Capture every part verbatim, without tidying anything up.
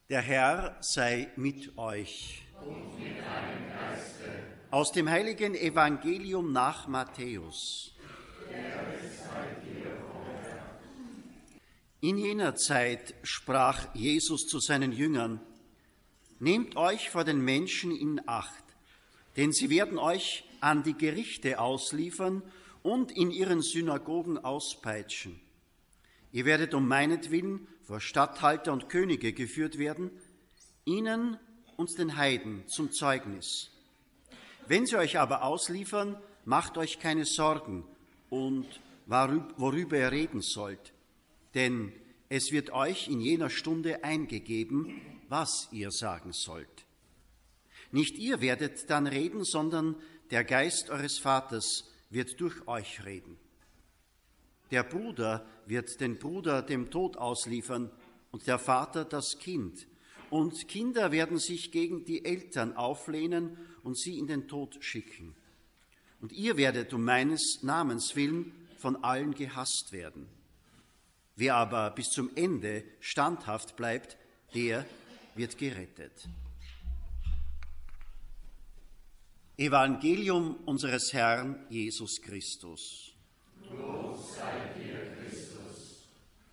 Der Herr sei mit euch. Und mit deinem Geiste. Aus dem heiligen Evangelium nach Matthäus. In jener Zeit sprach Jesus zu seinen Jüngern: Nehmt euch vor den Menschen in Acht, denn sie werden euch an die Gerichte ausliefern und in ihren Synagogen auspeitschen. Ihr werdet um meinetwillen vor Statthalter und Könige geführt werden, ihnen und den Heiden zum Zeugnis. Wenn sie euch aber ausliefern, macht euch keine Sorgen und worüber ihr reden sollt, denn es wird euch in jener Stunde eingegeben, was ihr sagen sollt. Nicht ihr werdet dann reden, sondern der Geist eures Vaters wird durch euch reden. Der Bruder wird den Bruder dem Tod ausliefern und der Vater das Kind. Und Kinder werden sich gegen die Eltern auflehnen und sie in den Tod schicken. Und ihr werdet um meines Namens willen von allen gehasst werden. Wer aber bis zum Ende standhaft bleibt, der wird gerettet. Evangelium unseres Herrn Jesus Christus. Lob sei dir, Christus.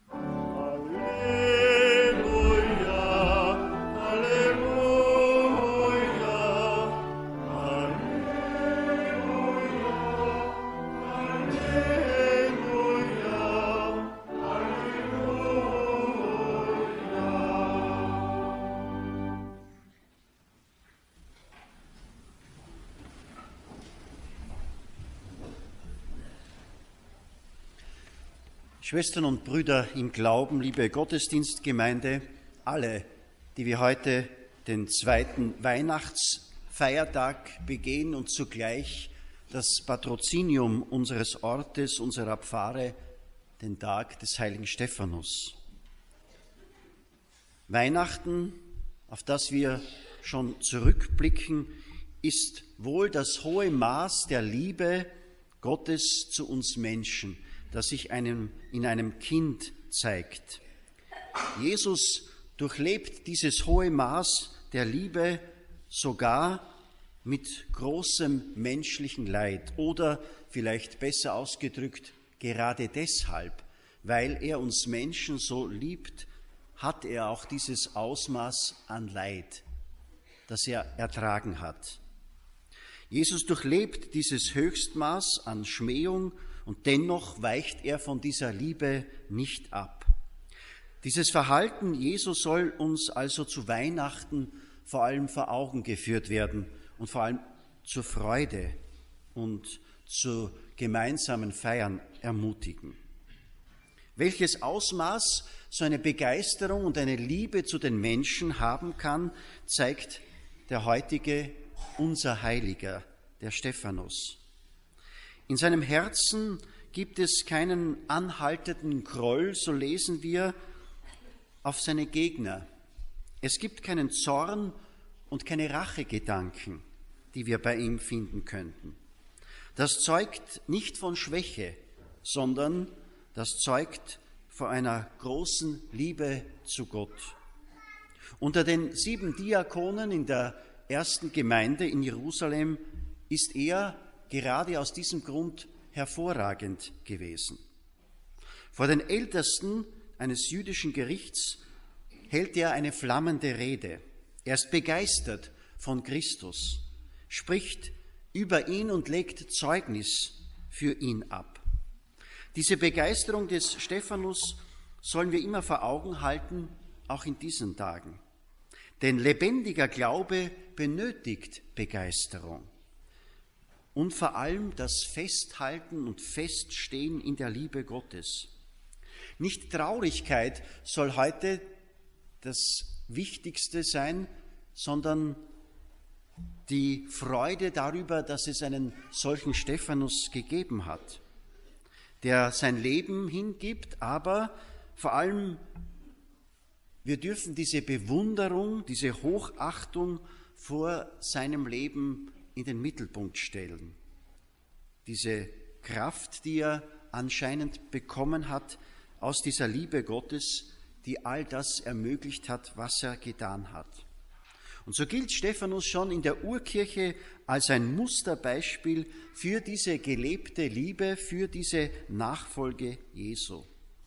Schwestern und Brüder im Glauben, liebe Gottesdienstgemeinde, alle, die wir heute den zweiten Weihnachtsfeiertag begehen und zugleich das Patrozinium unseres Ortes, unserer Pfarre, den Tag des heiligen Stephanus. Weihnachten, auf das wir schon zurückblicken, ist wohl das hohe Maß der Liebe Gottes zu uns Menschen, das sich einem, in einem Kind zeigt. Jesus durchlebt dieses hohe Maß der Liebe sogar mit großem menschlichen Leid oder vielleicht besser ausgedrückt, gerade deshalb, weil er uns Menschen so liebt, hat er auch dieses Ausmaß an Leid, das er ertragen hat. Jesus durchlebt dieses Höchstmaß an Schmähung und dennoch weicht er von dieser Liebe nicht ab. Dieses Verhalten Jesu soll uns also zu Weihnachten vor allem vor Augen geführt werden und vor allem zur Freude und zu gemeinsamen Feiern ermutigen. Welches Ausmaß so eine Begeisterung und eine Liebe zu den Menschen haben kann, zeigt der heutige unser Heiliger, der Stephanus. In seinem Herzen gibt es keinen anhaltenden Groll, so lesen wir, auf seine Gegner. Es gibt keinen Zorn und keine Rachegedanken, die wir bei ihm finden könnten. Das zeugt nicht von Schwäche, sondern das zeugt von einer großen Liebe zu Gott. Unter den sieben Diakonen in der ersten Gemeinde in Jerusalem ist er gerade aus diesem Grund hervorragend gewesen. Vor den Ältesten eines jüdischen Gerichts hält er eine flammende Rede. Er ist begeistert von Christus, spricht über ihn und legt Zeugnis für ihn ab. Diese Begeisterung des Stephanus sollen wir immer vor Augen halten, auch in diesen Tagen. Denn lebendiger Glaube benötigt Begeisterung. Und vor allem das Festhalten und Feststehen in der Liebe Gottes. Nicht Traurigkeit soll heute das Wichtigste sein, sondern die Freude darüber, dass es einen solchen Stephanus gegeben hat, der sein Leben hingibt, aber vor allem wir dürfen diese Bewunderung, diese Hochachtung vor seinem Leben in den Mittelpunkt stellen. Diese Kraft, die er anscheinend bekommen hat aus dieser Liebe Gottes, die all das ermöglicht hat, was er getan hat. Und so gilt Stephanus schon in der Urkirche als ein Musterbeispiel für diese gelebte Liebe, für diese Nachfolge Jesu.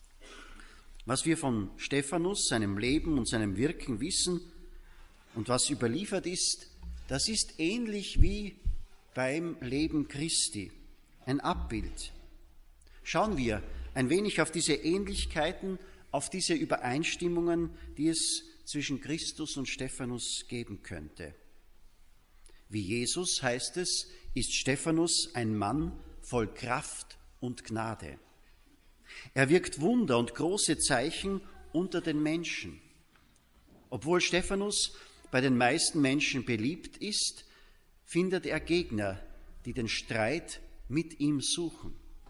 Was wir von Stephanus, seinem Leben und seinem Wirken wissen und was überliefert ist, das ist ähnlich wie beim Leben Christi, ein Abbild. Schauen wir ein wenig auf diese Ähnlichkeiten, auf diese Übereinstimmungen, die es zwischen Christus und Stephanus geben könnte. Wie Jesus, heißt es, ist Stephanus ein Mann voll Kraft und Gnade. Er wirkt Wunder und große Zeichen unter den Menschen. Obwohl Stephanus bei den meisten Menschen beliebt ist, findet er Gegner, die den Streit mit ihm suchen.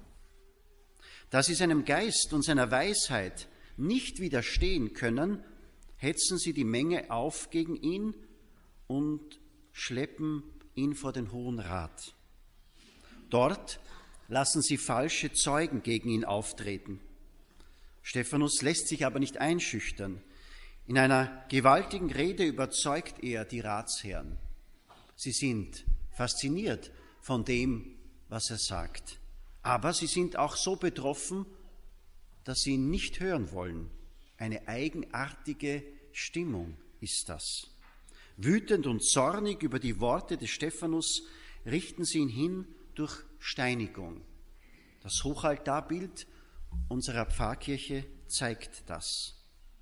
Da sie seinem Geist und seiner Weisheit nicht widerstehen können, hetzen sie die Menge auf gegen ihn und schleppen ihn vor den Hohen Rat. Dort lassen sie falsche Zeugen gegen ihn auftreten. Stephanus lässt sich aber nicht einschüchtern. In einer gewaltigen Rede überzeugt er die Ratsherren. Sie sind fasziniert von dem, was er sagt. Aber sie sind auch so betroffen, dass sie ihn nicht hören wollen. Eine eigenartige Stimmung ist das. Wütend und zornig über die Worte des Stephanus richten sie ihn hin durch Steinigung. Das Hochaltarbild unserer Pfarrkirche zeigt das.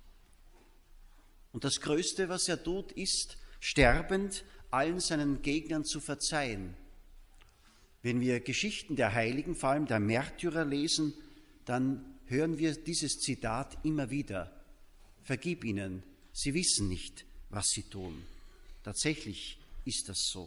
Und das Größte, was er tut, ist, sterbend allen seinen Gegnern zu verzeihen. Wenn wir Geschichten der Heiligen, vor allem der Märtyrer, lesen, dann hören wir dieses Zitat immer wieder. Vergib ihnen, sie wissen nicht, was sie tun. Tatsächlich ist das so.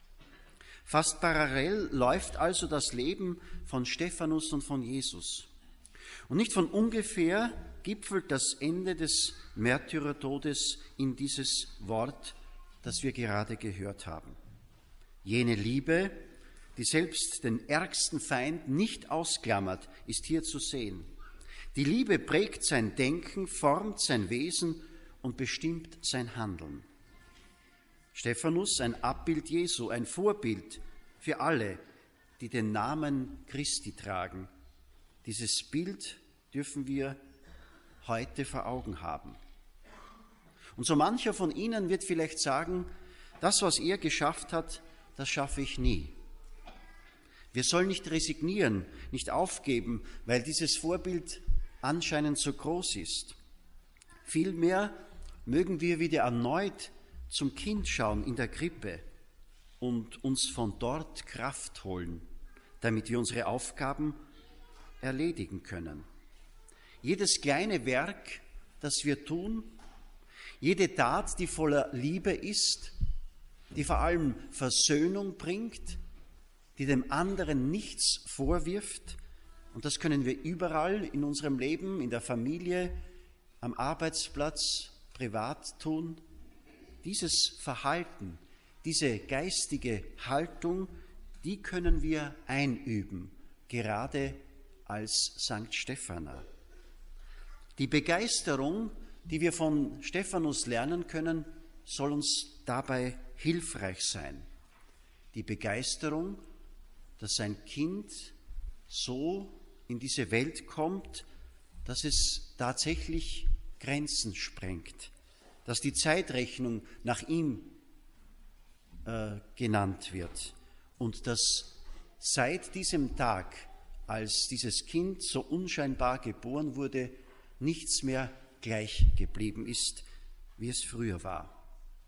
Fast parallel läuft also das Leben von Stephanus und von Jesus. Und nicht von ungefähr gipfelt das Ende des Märtyrertodes in dieses Wort, das wir gerade gehört haben. Jene Liebe, die selbst den ärgsten Feind nicht ausklammert, ist hier zu sehen. Die Liebe prägt sein Denken, formt sein Wesen und bestimmt sein Handeln. Stephanus, ein Abbild Jesu, ein Vorbild für alle, die den Namen Christi tragen. Dieses Bild dürfen wir heute vor Augen haben. Und so mancher von Ihnen wird vielleicht sagen, das, was er geschafft hat, das schaffe ich nie. Wir sollen nicht resignieren, nicht aufgeben, weil dieses Vorbild anscheinend so groß ist. Vielmehr mögen wir wieder erneut zum Kind schauen in der Krippe und uns von dort Kraft holen, damit wir unsere Aufgaben erledigen können. Jedes kleine Werk, das wir tun, jede Tat, die voller Liebe ist, die vor allem Versöhnung bringt, die dem anderen nichts vorwirft, und das können wir überall in unserem Leben, in der Familie, am Arbeitsplatz, privat tun. Dieses Verhalten, diese geistige Haltung, die können wir einüben, gerade als Sankt Stephaner. Die Begeisterung, die wir von Stephanus lernen können, soll uns dabei hilfreich sein. Die Begeisterung, dass sein Kind so in diese Welt kommt, dass es tatsächlich Grenzen sprengt, dass die Zeitrechnung nach ihm äh, genannt wird und dass seit diesem Tag, als dieses Kind so unscheinbar geboren wurde, nichts mehr gleich geblieben ist, wie es früher war.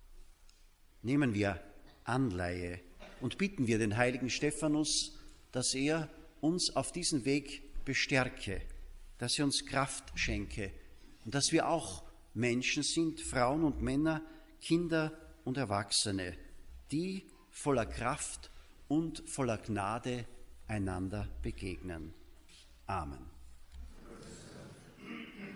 Nehmen wir Anleihe und bitten wir den heiligen Stephanus, dass er uns auf diesen Weg bestärke, dass er uns Kraft schenke und dass wir auch Menschen sind, Frauen und Männer, Kinder und Erwachsene, die voller Kraft und voller Gnade einander begegnen. Amen.